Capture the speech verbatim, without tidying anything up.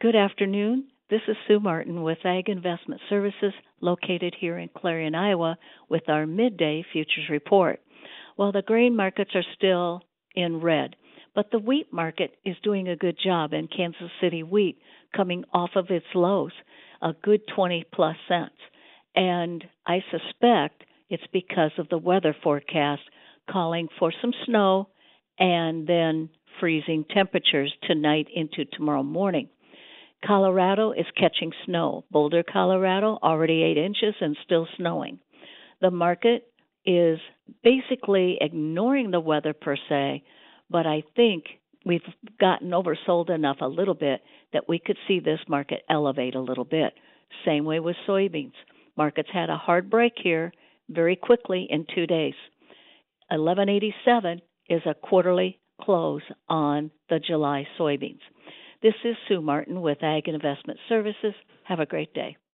Good afternoon. This is Sue Martin with Ag Investment Services located here in Clarion, Iowa with our midday futures report. Well, the grain markets are still in red, but the wheat market is doing a good job in Kansas City wheat coming off of its lows, a good twenty plus cents. And I suspect it's because of the weather forecast calling for some snow and then freezing temperatures tonight into tomorrow morning. Colorado is catching snow. Boulder, Colorado, already eight inches and still snowing. The market is basically ignoring the weather per se, but I think we've gotten oversold enough a little bit that we could see this market elevate a little bit. Same way with soybeans. Markets had a hard break here very quickly in two days. eleven eighty-seven is a quarterly close on the July soybeans. This is Sue Martin with Ag Investment Services. Have a great day.